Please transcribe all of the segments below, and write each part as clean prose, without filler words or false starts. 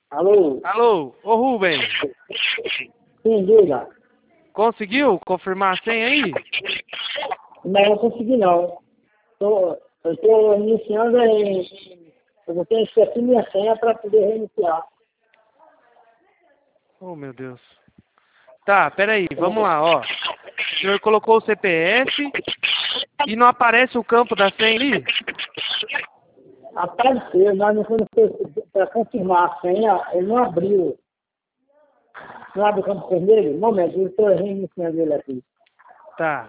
Alô? Alô, ô Rubem, Sim, diga. conseguiu confirmar a senha aí? Não consegui não. Eu estou iniciando eu vou ter que esquecer minha senha para poder reiniciar. Oh, meu Deus. Tá, peraí, vamos lá, ó. O senhor colocou o CPF e não aparece o campo da senha ali? Apareceu, mas não foi para confirmar a senha, ele não abriu. Não abre o campo vermelho? Um momento, eu estou reiniciando ele aqui. Tá.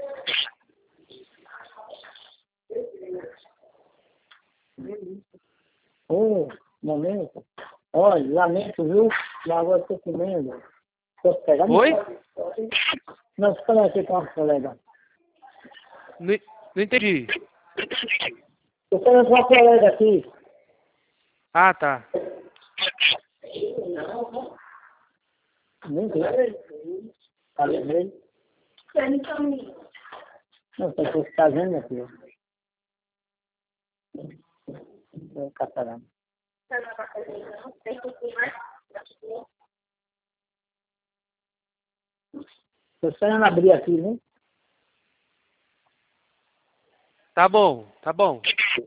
Momento. Olha, lamento, viu? Mas agora estou comendo. Posso pegar? Oi? Não, estou falando aqui com a colega. Não, não entendi. Estou falando com a colega aqui. Ah, tá. Nem tem. Tá vermelho? Não, você está vendo aqui. É o catalão. Estou esperando abrir aqui, né? Tá bom, tá bom.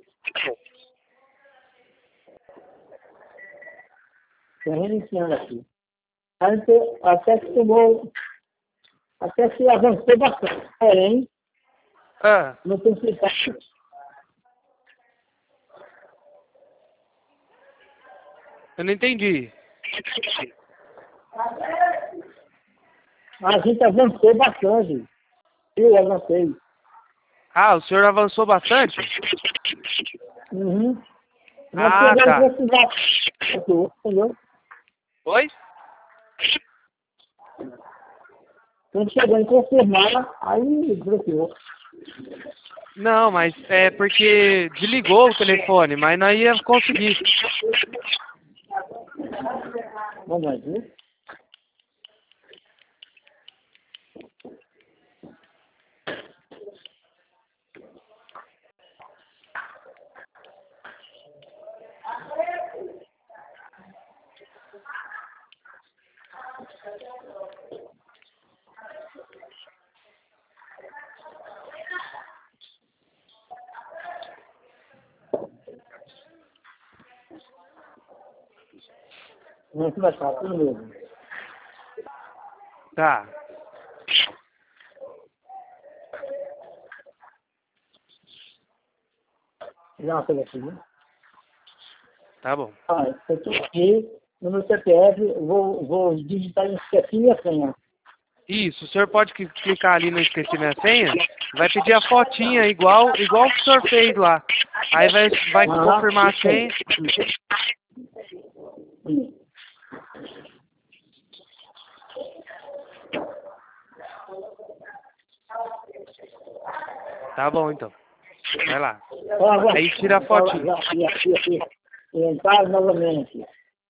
Estou reiniciando aqui. Até que tomou. Até que avançou bastante. Porém, Ah, não tem que. eu não entendi. A gente avançou bastante. Eu avancei. Ah, o senhor avançou bastante? Uhum. Nós Ah, chegamos tá. a precisar. Entendeu? Oi? Quando chegou em confirmar, aí bloqueou. Não, mas é porque desligou o telefone, mas não ia conseguir. Vamos ver. Vamos começar tudo mesmo. Tá. Já uma coisa assim, né? Tá bom. Eu estou aqui no meu CPF, vou digitar e esqueci minha senha. Isso, o senhor pode clicar ali no esqueci minha senha, vai pedir a fotinha igual o que o senhor fez lá. Aí vai confirmar a senha. Sim. Tá bom então. Vai lá. Agora, Aí tira a fotinha. aqui. Entrar novamente.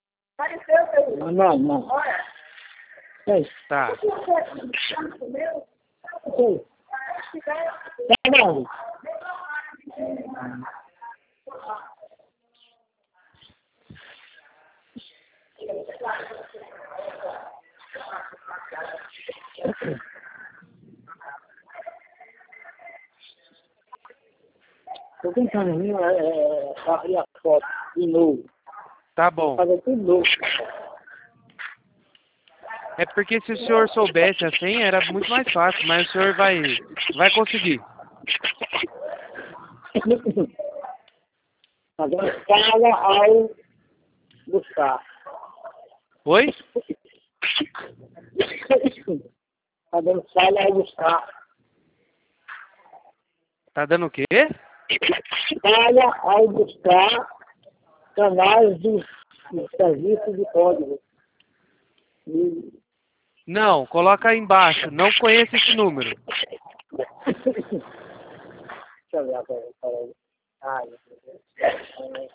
Não. Ei, Tá. ei. Tá bom. Estou tentando abrir a foto de novo. Tá bom. Fazer tudo novo. É porque se o senhor soubesse a senha era muito mais fácil, mas o senhor vai conseguir. Agora fala ao buscar. Oi? Agora fala ao buscar. Tá dando o quê? Fala ao buscar canais de serviço de código. E... Não, coloca aí embaixo. Não conheço esse número. Deixa eu ver agora. Peraí. Ai, meu Deus.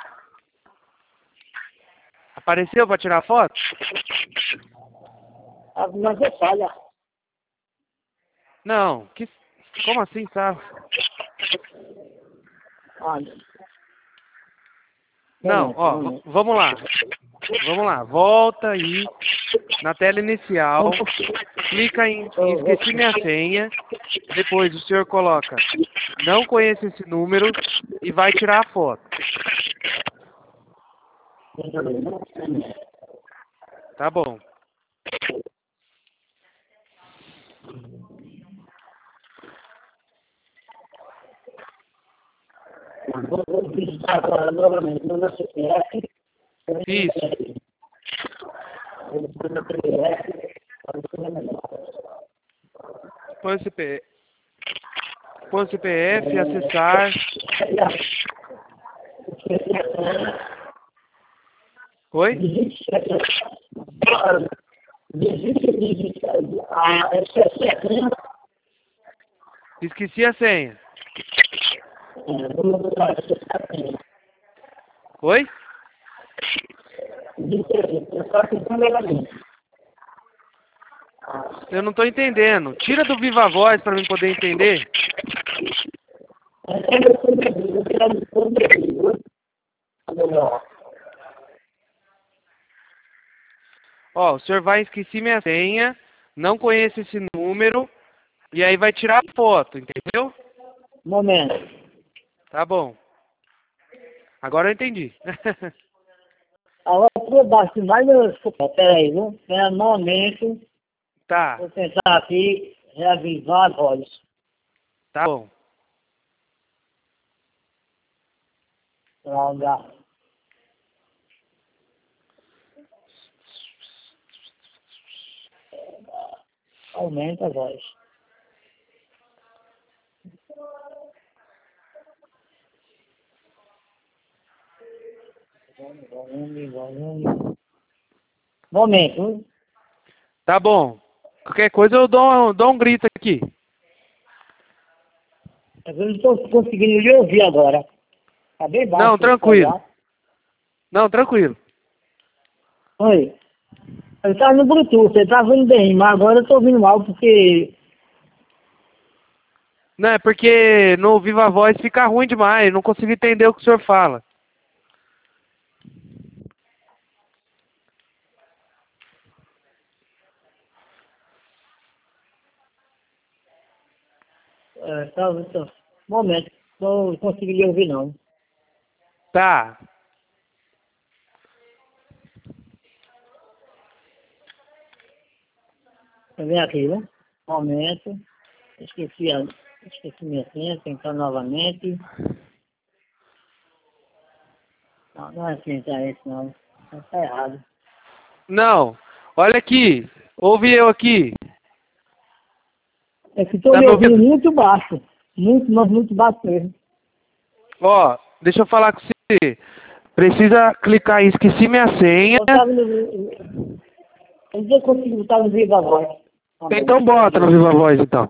Apareceu para tirar foto? Mas é falha. Não. Como assim, sabe? Olha. Não, ó, vamos lá. Vamos lá. Volta aí na tela inicial. Clica em esqueci minha senha. Depois o senhor coloca não conheço esse número e vai tirar a foto. Tá bom. Vou digitar agora novamente no meu CPF. Isso. Põe o CPF, acessar. Oi? Esqueci a senha. Oi? Eu não estou entendendo. Tira do Viva Voz para eu poder entender. Ó, o senhor vai esqueci minha senha, não conheço esse número, e aí vai tirar a foto, entendeu? Momento. Tá bom. Agora eu entendi. Agora, por baixo, mais peraí, viu? É momento. Tá, Vou tentar aqui reavivar a voz. tá bom. Droga. Aumenta a voz. Volume. Momento, hein? Tá bom. Qualquer coisa eu dou um grito aqui. Eu não estou conseguindo lhe ouvir agora. Tá bem baixo. Não, tranquilo. Não, tranquilo. Oi. Eu estava no Bluetooth, eu estava ouvindo bem, mas agora eu estou ouvindo mal porque... Não, é porque no Viva Voz fica ruim demais, não consigo entender o que o senhor fala. Momento, não consegui lhe ouvir não. Tá. Vem aqui, né? Momento. Esqueci minha senha, tentar novamente. Não é assim, tá esse não. Tá errado. Não, olha aqui. Ouve eu aqui. É que estou Tá me me ouvindo ouvindo? muito baixo. Muito, mas muito baixo mesmo. Ó, deixa eu falar com você. Precisa clicar em esqueci minha senha. Eu estava no... Eu não consigo estar no Viva Voz. Então bota no Viva Voz então.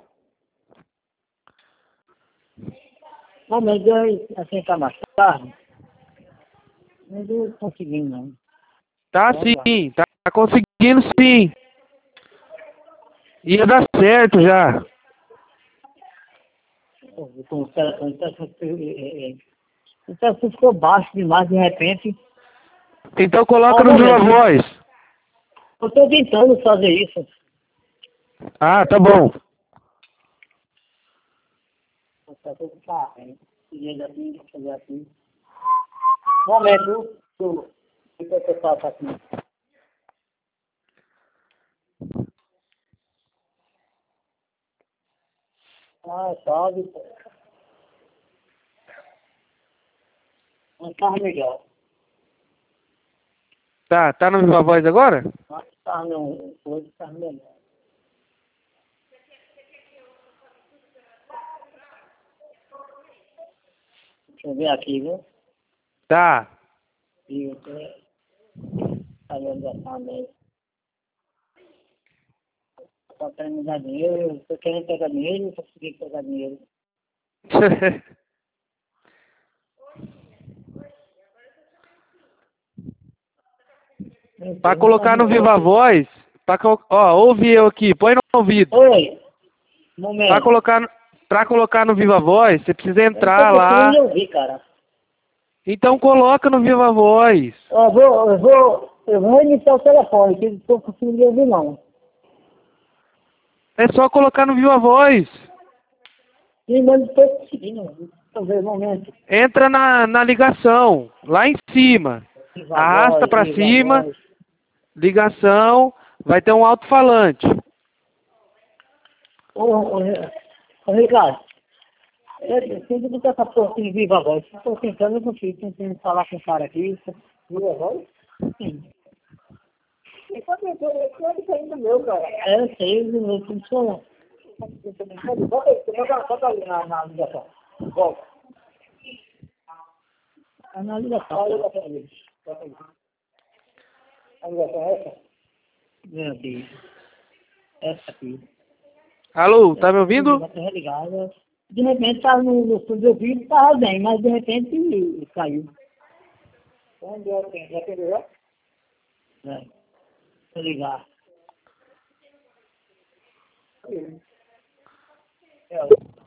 Momento, eu assim tá mais tarde. Mas eu não consegui não. Tá sim, tá conseguindo sim. Ia dar certo já. O telefone ficou baixo demais de repente. Então coloca Um no Viva momento. Voz. Eu estou tentando fazer isso. Ah, tá bom. Tá tudo tá, hein? Seguindo aqui, vou fazer aqui. Um momento, o que eu faço aqui? Ah, sabe. Não tá melhor. Tá no Viva Voz agora? Mas tá não, hoje tá melhor. Deixa eu ver aqui, viu? Tá. E eu tá vendo também. Tá querendo me dar dinheiro, eu tô querendo pegar dinheiro, não consegui pegar dinheiro. Pra colocar no Viva Voz, ó, ouve eu aqui, põe no ouvido. Oi, momento. Pra colocar no Viva Voz, você precisa Eu não tô entrar lá. conseguindo ouvir, cara. Então coloca no Viva Voz. Ó, eu vou Eu vou iniciar o telefone, que não estou conseguindo ouvir não. É só colocar no Viva Voz. Sim, mas não estou conseguindo. Talvez um momento. Entra na ligação, lá em cima. Viva Arrasta voz, para viva cima, voz. ligação, vai ter um alto-falante. Ô, Ricardo, eu sempre botar essa porra aqui em viva voz. Estou tentando, eu consigo. Tentando falar com o cara aqui. Viva voz? Sim. Isso ainda meu, cara. É, eu sei, eu funciona. Bota ali na ligação. Volta. Na ligação. A ligação é essa? É aqui. Essa aqui. Alô, tá me ouvindo? Ligada. De repente estava no estúdio eu vi, estava bem, mas de repente caiu. Onde é que já atendeu já? É. Vou ligar. É.